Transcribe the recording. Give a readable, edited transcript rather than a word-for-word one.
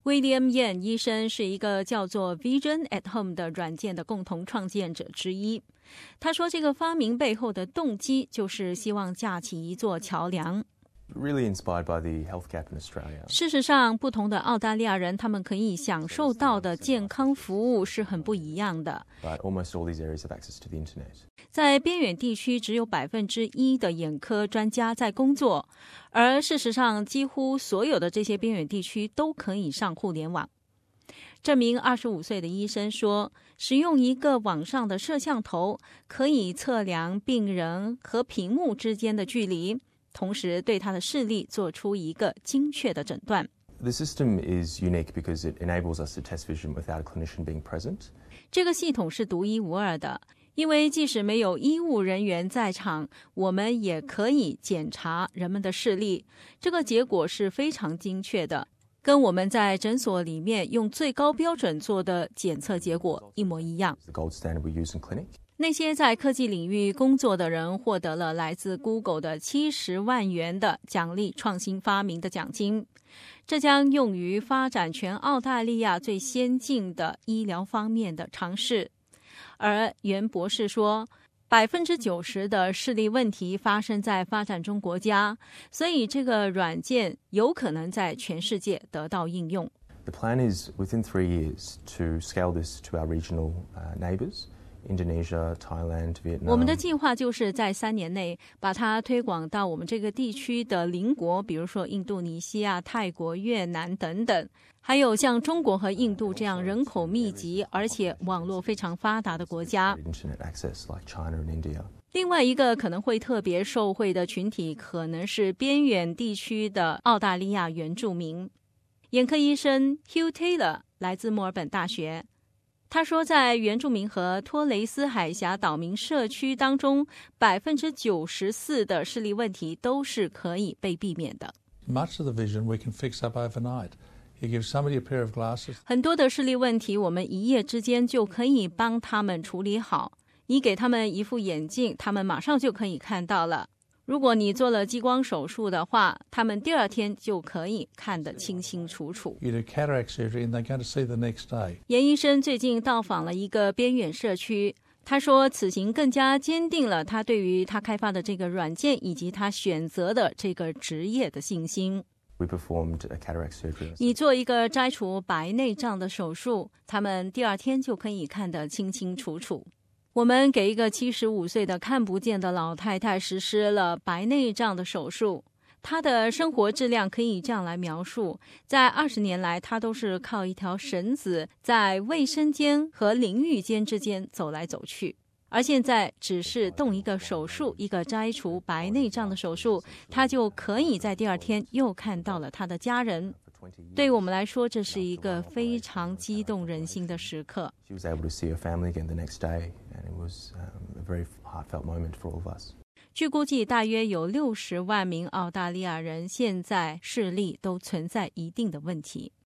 William Yan 医生是一个叫做 Vision at Home 的软件的共同创建者之一。他说，这个发明背后的动机就是希望架起一座桥梁。 Really inspired by the health gap in Australia. 事实上，不同的澳大利亚人，他们可以享受到的健康服务是很不一样的。 But almost all these areas have access to the internet. 在边远地区，只有1%的眼科专家在工作，而事实上，几乎所有的这些边远地区都可以上互联网。这名25岁的医生说，使用一个网上的摄像头，可以测量病人和屏幕之间的距离，同时对他的视力做出一个精确的诊断。 The system is unique because it enables us to test vision without a clinician being present. 这个系统是独一无二的，因为即使没有医务人员在场，我们也可以检查人们的视力。这个结果是非常精确的，跟我们在诊所里面用最高标准做的检测结果一模一样。 The gold standard we use in clinic. 那些在科技领域工作的人获得了来自 Google 的70万元的奖励创新发明的奖金，这将用于发展全澳大利亚最先进的医疗方面的尝试。而袁博士说，90%的视力问题发生在发展中国家，所以这个软件有可能在全世界得到应用。 The plan is within 3 years to scale this to our regional neighbours.Indonesia, Thailand, Vietnam. 我们的计划就是在3年内把它推广到我们这个地区的邻国，比如说印度尼西亚、泰国、越南等等，还有像中国和印度这样人口密集而且网络非常发达的国家。 Internet access like China and India. 另外一个可能会特别受惠的群体，可能是边远地区的澳大利亚原住民。眼科医生 Hugh Taylor 来自墨尔本大学。他说，在原住民和托雷斯海峡岛民社区当中，94%的视力问题都是可以被避免的。 Much of the vision we can fix up overnight. You give somebody a pair of glasses. 很多的视力问题，我们一夜之间就可以帮他们处理好。你给他们一副眼镜，他们马上就可以看到了。如果你做了激光手术的话，他们第2天就可以看得清清楚楚。 You do cataract surgery and they're going to see the next day. 严医生最近到访了一个边远社区，他说此行更加坚定了他对于他开发的这个软件以及他选择的这个职业的信心。 We performed a cataract surgery. 你做一个摘除白内障的手术，他们第2天就可以看得清清楚楚。我们给一个75岁的看不见的老太太实施了白内障的手术，她的生活质量可以这样来描述，在20年来，她都是靠一条绳子在卫生间和淋浴间之间走来走去，而现在只是动一个手术，一个摘除白内障的手术，她就可以在第2天又看到了她的家人。对我们来说，这是一个非常激动人心的时刻。 She was able to see her family again the next day, and it was a very heartfelt moment for all of us. 据估计，大约有60万名澳大利亚人现在视力都存在一定的问题。